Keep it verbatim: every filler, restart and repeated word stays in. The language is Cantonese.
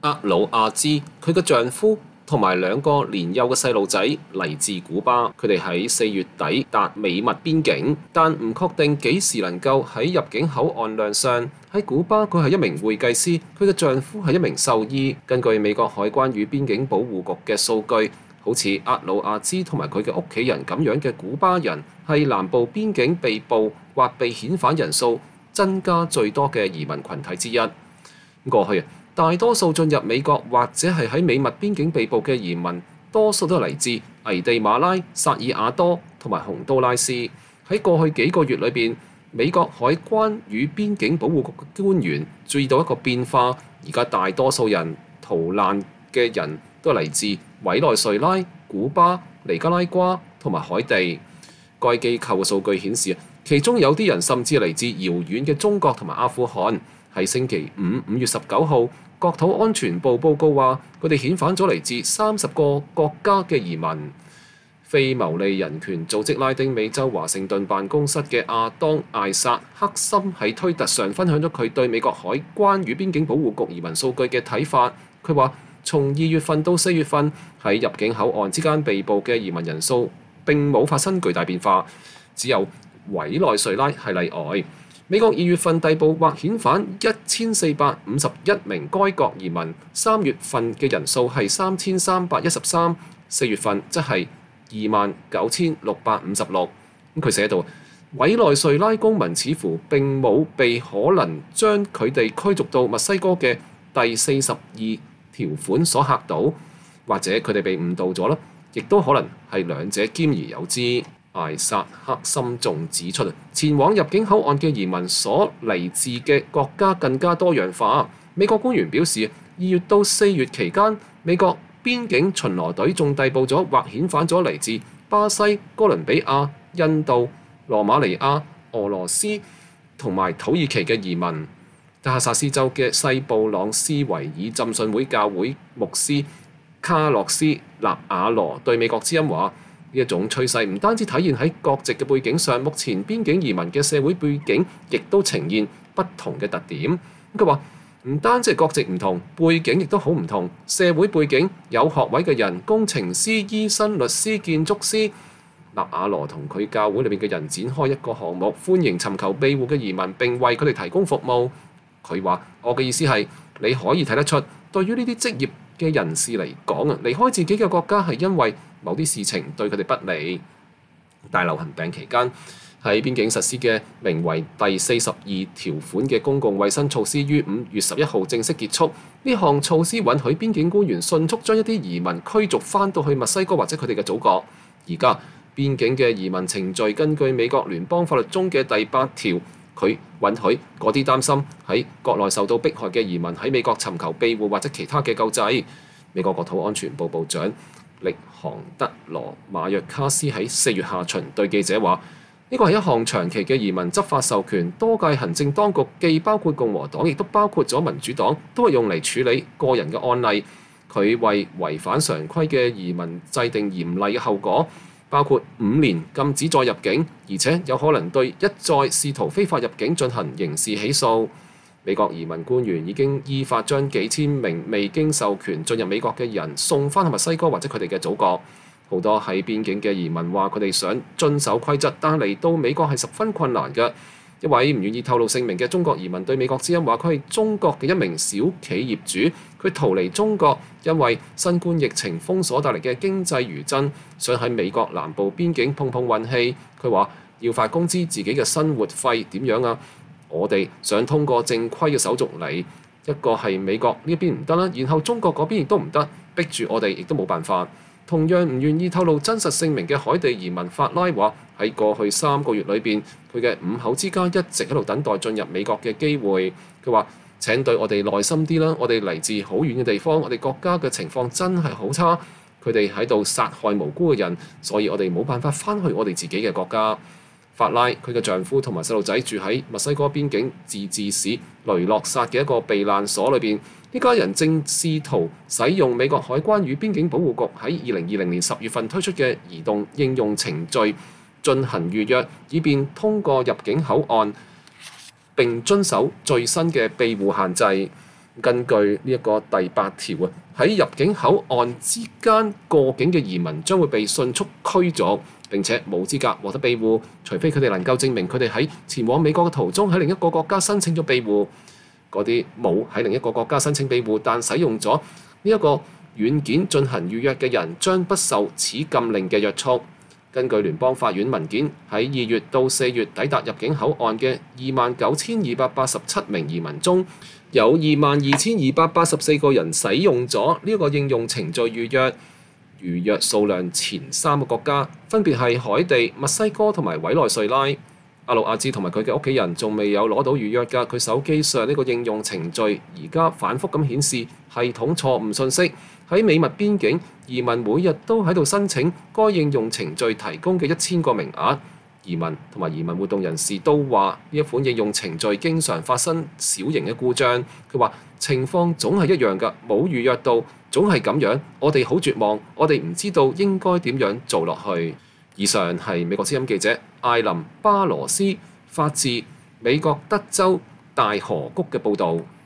厄魯亞茲佢嘅丈夫同埋兩個年幼嘅細路仔嚟自古巴，佢哋喺四月底達美墨邊境，但唔確定幾時能夠喺入境口岸亮相。喺古巴，佢係一名會計師，佢嘅丈夫係一名獸醫。根據美國海關與邊境保護局嘅數據，好似厄魯亞茲同埋佢嘅屋企人咁樣嘅古巴人，係南部邊境被捕或被遣返人數增加最多嘅移民群體之一。過去大多數進入美國或者係喺美墨邊境被捕嘅移民，多數都係嚟自危地馬拉、薩爾瓦多同埋洪都拉斯。喺過去幾個月裏邊，美國海關與邊境保護局嘅官員注意到一個變化，而家大多數人逃難嘅人都嚟自委內瑞拉、古巴、尼加拉瓜同埋海地。該機構嘅數據顯示，其中有啲人甚至嚟自遙遠嘅中國同埋阿富汗。喺星期五五月十九號，國土安全部報告話，佢哋遣返咗嚟自三十個國家嘅移民。非牟利人權組織拉丁美洲華盛頓辦公室嘅亞當艾薩克森喺推特上分享咗佢對美國海關與邊境保護局移民數據嘅睇法。佢話：從二月份到四月份喺入境口岸之間被捕嘅移民人數並冇發生巨大變化，只有委內瑞拉係例外。美國二月份逮捕或遣返一千四百五十一名該國移民，三月份嘅人數係三千三百一十三，四月份則係二萬九千六百五十六。咁佢寫到，委內瑞拉公民似乎並冇被可能將佢哋驅逐到墨西哥嘅第四十二條款所嚇到，或者佢哋被誤導咗啦，亦都可能係兩者兼而有之。艾薩克森仲指出，前往入境口岸嘅移民所嚟自嘅國家更加多樣化。美國官員表示，二月到四月期間，美國邊境巡邏隊仲逮捕咗或遣返咗嚟自巴西、哥倫比亞、印度、羅馬尼亞、俄羅斯同埋土耳其嘅移民。德克薩斯州嘅西布朗斯維爾浸信會教會牧師卡洛斯納瓦羅對美國之音話：呢一種趨勢唔單止體現喺國籍嘅背景上，目前邊境移民嘅社會背景亦都呈現不同嘅特點。佢話唔單止係國籍唔同，背景亦都好唔同。社會背景有學位嘅人，工程師、醫生、律師、建築師。納瓦羅同佢教會裏面嘅人展開一個項目，歡迎尋求庇護嘅移民並為佢哋提供服務。佢話：我嘅意思係你可以睇得出，對於呢啲職業嘅人士嚟講啊，離開自己嘅國家係因為某啲事情對佢哋不利。大流行病期間喺邊境實施嘅名為第四十二條款嘅公共衛生措施於五月十一號正式結束。呢項措施允許邊境官員迅速將一啲移民驅逐翻到去墨西哥或者佢哋嘅祖國。而家邊境嘅移民程序根據美國聯邦法律中嘅第八條，佢允許嗰啲擔心喺國內受到迫害嘅移民喺美國尋求庇護或者其他嘅救濟。美國國土安全部部長力杭德羅馬約卡斯喺四月下旬對記者話：呢個係一項長期嘅移民執法授權，多屆行政當局既包括共和黨，亦都包括咗民主黨，都係用嚟處理個人嘅案例。佢為違反常規嘅移民制定嚴厲嘅後果，包括五年禁止再入境，而且有可能對一再試圖非法入境進行刑事起訴。美國移民官員已經依法將幾千名未經授權進入美國嘅人送返去墨西哥或者佢哋嘅祖國。好多喺邊境嘅移民話佢哋想遵守規則，但嚟到美國係十分困難嘅。一位唔願意透露姓名嘅中國移民對美國之音話：佢係中國嘅一名小企業主，佢逃離中國，因為新冠疫情封鎖帶嚟嘅經濟餘震，想喺美國南部邊境碰碰運氣。佢話要發工資，自己嘅生活費點樣啊？我哋想通過正規嘅手續嚟，一個係美國呢邊唔得啦，然後中國嗰邊亦都唔得，逼住我哋亦都冇辦法。同樣唔願意透露真實姓名嘅海地移民法拉話：喺過去三個月裏邊，佢嘅五口之家一直喺度等待進入美國嘅機會。佢話：請對我哋耐心啲啦，我哋嚟自好遠嘅地方，我哋國家嘅情況真係好差，佢哋喺度殺害無辜嘅人，所以我哋冇辦法翻去我哋自己嘅國家。法拉佢嘅丈夫同埋細路仔住喺墨西哥邊境自治市雷諾薩嘅一個避難所裏邊。呢家人正試圖使用美國海關與邊境保護局喺二零二零年十月份推出嘅移動應用程序進行預約，以便通過入境口岸並遵守最新嘅庇護限制。 根據呢一個第八條啊，喺入境口岸之間過境嘅移民將會被迅速驅逐，並且冇資格獲得庇護，除非佢哋能夠證明佢哋喺前往美國嘅途中喺另一個國家申請咗庇護。嗰啲冇喺另一個國家申請庇護但使用咗呢一個軟件進行預約嘅人，將不受此禁令嘅約束。根據聯邦法院文件，喺二月到四月抵達入境口岸嘅二萬九千二百八十七名移民中，有二萬二千二百八十四個人使用咗呢一個應用程序預約。預約數量前三個國家分別係海地、墨西哥同埋委內瑞拉。阿魯阿茲同埋佢嘅屋企人仲未有攞到預約㗎，佢手機上呢個應用程序而家反覆咁顯示系統錯誤信息。喺美墨邊境，移民每日都喺度申請該應用程序提供嘅一千個名額。移民同埋移民活動人士都話呢一款應用程序經常發生小型嘅故障。佢話情況總係一樣㗎，冇預約到，總係咁樣。我哋好絕望，我哋唔知道應該點樣做落去。以上係美國之音記者艾琳巴羅斯發自美國德州大河谷嘅報導。